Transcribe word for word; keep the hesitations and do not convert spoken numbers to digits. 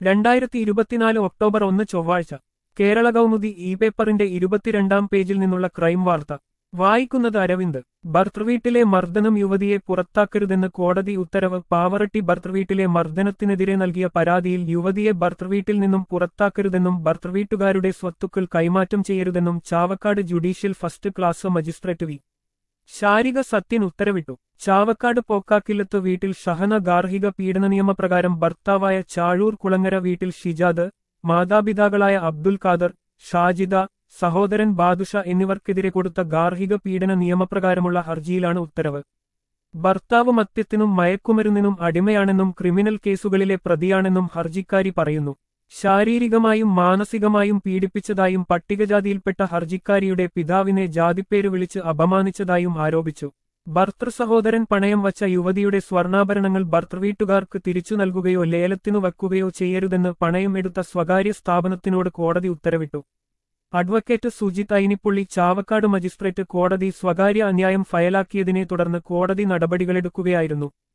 രണ്ടായിരത്തി ഇരുപത്തിനാല് ഒക്ടോബർ ഒന്ന് ചൊവ്വാഴ്ച കേരള കൗമുദി ഇ പേപ്പറിന്റെ ഇരുപത്തിരണ്ടാം പേജിൽ നിന്നുള്ള ക്രൈം വാർത്ത വായിക്കുന്നത് അരവിന്ദ്. ഭർതൃവീട്ടിലെ മർദ്ദനം യുവതിയെ പുറത്താക്കരുതെന്ന് കോടതി ഉത്തരവ്. പാവറട്ടി ഭർതൃവീട്ടിലെ മർദ്ദനത്തിനെതിരെ നൽകിയ പരാതിയിൽ യുവതിയെ ഭർതൃവീട്ടിൽ നിന്നും പുറത്താക്കരുതെന്നും ഭർതൃവീട്ടുകാരുടെ സ്വത്തുക്കൾ കൈമാറ്റം ചെയ്യരുതെന്നും Chavakkad judicial first class magistrate V Sarika Sathyan ഉത്തരവിട്ടു. ചാവക്കാട് പോക്കാക്കില്ലത്ത് വീട്ടിൽ ഷഹന ഗാർഹിക പീഡന നിയമപ്രകാരം ഭർത്താവായ ചാഴൂർ കുളങ്ങര വീട്ടിൽ ഷിജാദ്, മാതാപിതാക്കളായ അബ്ദുൽ ഖാദർ, ഷാജിദ, സഹോദരൻ ബാദുഷ എന്നിവർക്കെതിരെ കൊടുത്ത ഗാർഹിക പീഡന നിയമപ്രകാരമുള്ള ഹർജിയിലാണ് ഉത്തരവ്. ഭർത്താവ് മദ്യത്തിനും മയക്കുമരുന്നിനും അടിമയാണെന്നും ക്രിമിനൽ കേസുകളിലെ പ്രതിയാണെന്നും ഹർജിക്കാരി പറയുന്നു. ശാരീരികമായും മാനസികമായും പീഡിപ്പിച്ചതായും പട്ടികജാതിയിൽപ്പെട്ട ഹർജിക്കാരിയുടെ പിതാവിനെ ജാതിപ്പേര് വിളിച്ച് അപമാനിച്ചതായും ആരോപിച്ചു. ഭർതൃസഹോദരൻ പണയം വച്ച യുവതിയുടെ സ്വർണ്ണാഭരണങ്ങൾ ഭർതൃവീട്ടുകാർക്ക് തിരിച്ചു നൽകുകയോ ലേലത്തിനു വയ്ക്കുകയോ ചെയ്യരുതെന്ന് പണയം എടുത്ത സ്വകാര്യ സ്ഥാപനത്തിനോട് കോടതി ഉത്തരവിട്ടു. അഡ്വക്കേറ്റ് സുജിത് ഐനിപ്പുള്ളി ചാവക്കാട് മജിസ്ട്രേറ്റ് കോടതി സ്വകാര്യ അന്യായം ഫയലാക്കിയതിനെ തുടർന്ന് കോടതി നടപടികളെടുക്കുകയായിരുന്നു.